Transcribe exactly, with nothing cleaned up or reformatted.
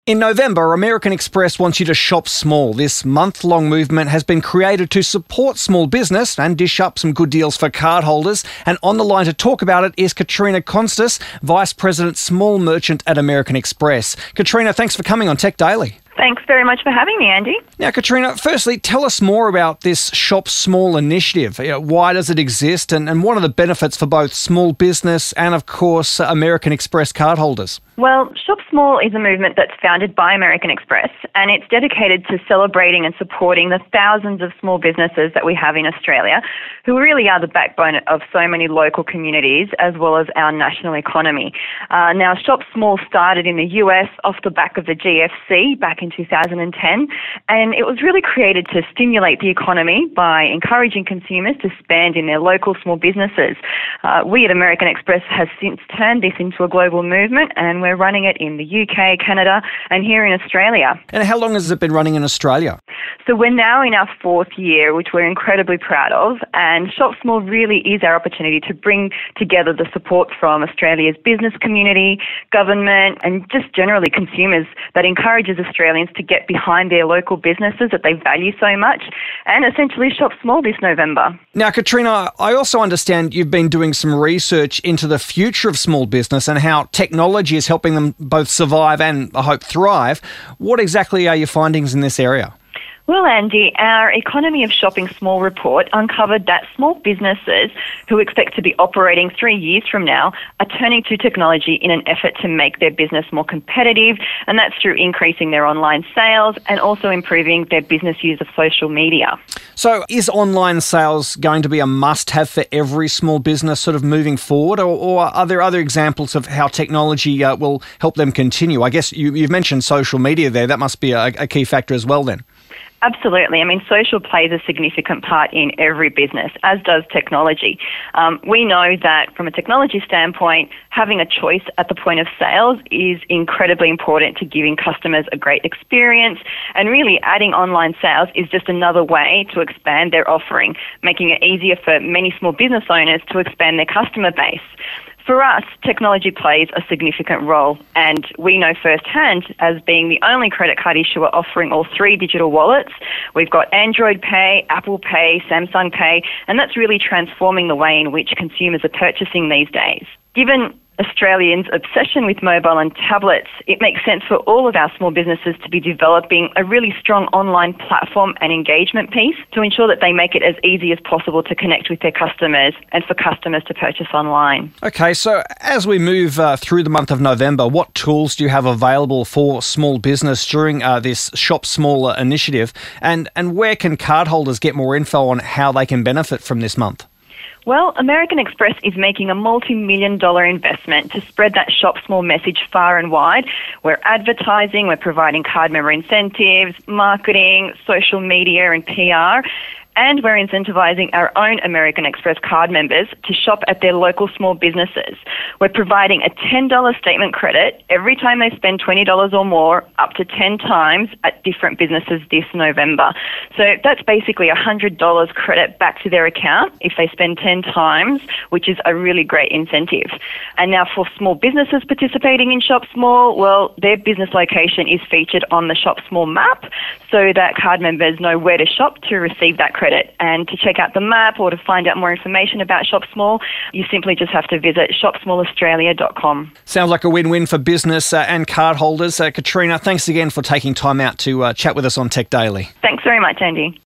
In November, American Express wants you to shop small. This month-long movement has been created to support small business and dish up some good deals for cardholders. And on the line to talk about it is Katrina Constas, Vice President Small Merchant at American Express. Katrina, thanks for coming on Tech Daily. Thanks very much for having me, Andy. Now, Katrina, firstly, tell us more about this Shop Small initiative. You know, why does it exist and, and what are the benefits for both small business and, of course, American Express cardholders? Well, Shop Small is a movement that's founded by American Express, and it's dedicated to celebrating and supporting the thousands of small businesses that we have in Australia, who really are the backbone of so many local communities as well as our national economy. Uh, now, Shop Small started in the U S off the back of the G F C back in two thousand ten, and it was really created to stimulate the economy by encouraging consumers to spend in their local small businesses. Uh, we at American Express have since turned this into a global movement, and we're running it in the U K, Canada, and here in Australia. And how long has it been running in Australia? So we're now in our fourth year, which we're incredibly proud of, and Shop Small really is our opportunity to bring together the support from Australia's business community, government, and just generally consumers that encourages Australians to get behind their local businesses that they value so much and essentially shop small this November. Now, Katrina, I also understand you've been doing some research into the future of small business and how technology is helping them both survive and, I hope, thrive. What exactly are your findings in this area? Well, Andy, our Economy of Shopping Small report uncovered that small businesses who expect to be operating three years from now are turning to technology in an effort to make their business more competitive, and that's through increasing their online sales and also improving their business use of social media. So is online sales going to be a must-have for every small business sort of moving forward, or, or are there other examples of how technology uh, will help them continue? I guess you, you've mentioned social media there. That must be a, a key factor as well then. Absolutely. I mean, social plays a significant part in every business, as does technology. Um, we know that from a technology standpoint, having a choice at the point of sales is incredibly important to giving customers a great experience, and really adding online sales is just another way to expand their offering, making it easier for many small business owners to expand their customer base. For us, technology plays a significant role, and we know firsthand as being the only credit card issuer offering all three digital wallets. We've got Android Pay, Apple Pay, Samsung Pay, and that's really transforming the way in which consumers are purchasing these days. Given Australians' obsession with mobile and tablets, it makes sense for all of our small businesses to be developing a really strong online platform and engagement piece to ensure that they make it as easy as possible to connect with their customers and for customers to purchase online. Okay, so as we move uh, through the month of November, what tools do you have available for small business during uh, this Shop Smaller initiative, and, and where can cardholders get more info on how they can benefit from this month? Well, American Express is making a multi-million dollar investment to spread that Shop Small message far and wide. We're advertising, we're providing card member incentives, marketing, social media and P R. And we're incentivizing our own American Express card members to shop at their local small businesses. We're providing a ten dollars statement credit every time they spend twenty dollars or more, up to ten times at different businesses this November. So that's basically one hundred dollars credit back to their account if they spend ten times, which is a really great incentive. And now for small businesses participating in Shop Small, well, their business location is featured on the Shop Small map so that card members know where to shop to receive that credit. And to check out the map or to find out more information about Shop Small, you simply just have to visit shop small australia dot com. Sounds like a win-win for business uh, and cardholders. Uh, Katrina, thanks again for taking time out to uh, chat with us on Tech Daily. Thanks very much, Andy.